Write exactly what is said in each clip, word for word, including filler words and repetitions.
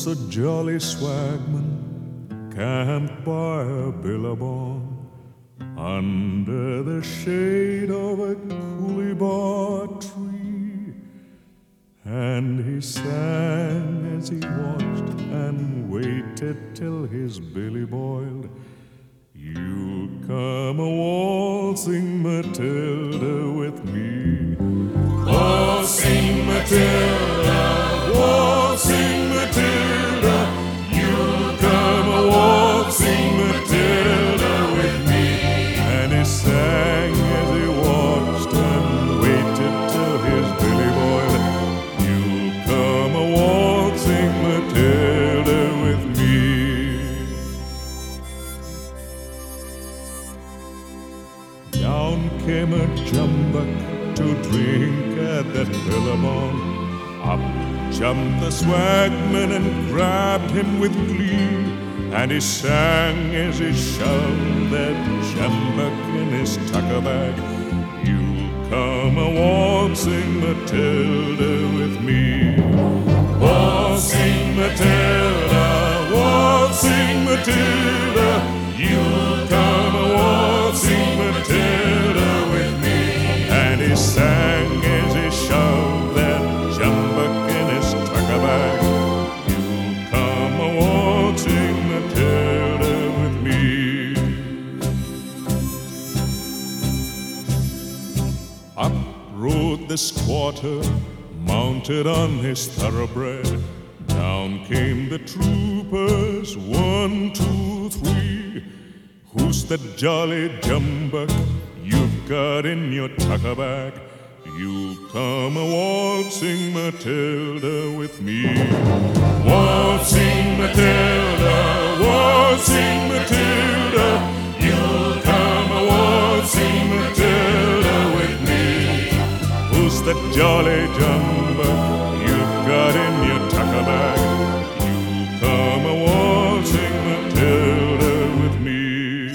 was a jolly swagman camped by a billabong under the shade of a coolibah tree, and he sang as he watched and waited till his billy boiled. You'll come a waltzing Matilda with me, waltzing Matilda, waltzing Matilda. You'll come a waltzing Matilda with me. And he sang as he watched and waited till his billy boiled. You'll come a waltzing Matilda with me. Down came a jumbuck to drink at that billabong. Up jumped the swagman and grabbed him with glee, and he sang as he shoved that jumbuck in his tucker bag. You'll come a waltzing Matilda with me, waltzing Matilda, waltzing Matilda. You'll come a waltzing Matilda with me. And he sang as he shoved that jumbuck in his tucker bag. You'll come a waltzing Matilda with me. Up rode the squatter, mounted on his thoroughbred. Down came the troopers, one, two, three. Who's that jolly jumbuck you've got in your tucker bag? You'll come a waltzing Matilda with me, waltzing Matilda, waltzing Matilda. You'll come a waltzing Matilda with me. Who's that jolly jumbuck you've got in your tucker bag? You'll come a waltzing Matilda with me.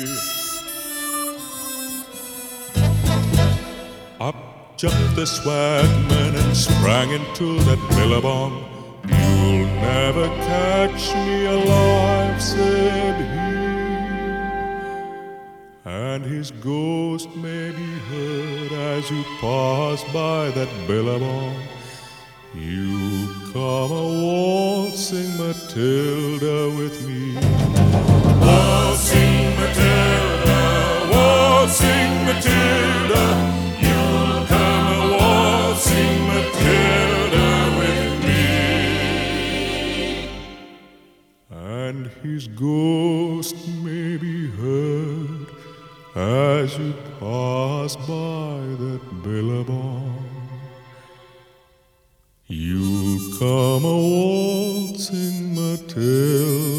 Up jumped the swagman and sprang into that billabong. You'll never catch me alive, said he, and his ghost may be heard as you pass by that billabong. You come a waltzing Matilda with me, waltzing Matilda, waltzing Matilda. You'll come a waltzing Matilda with me, and his ghost may be heard as you pass by that billabong. You'll come a waltzing Matilda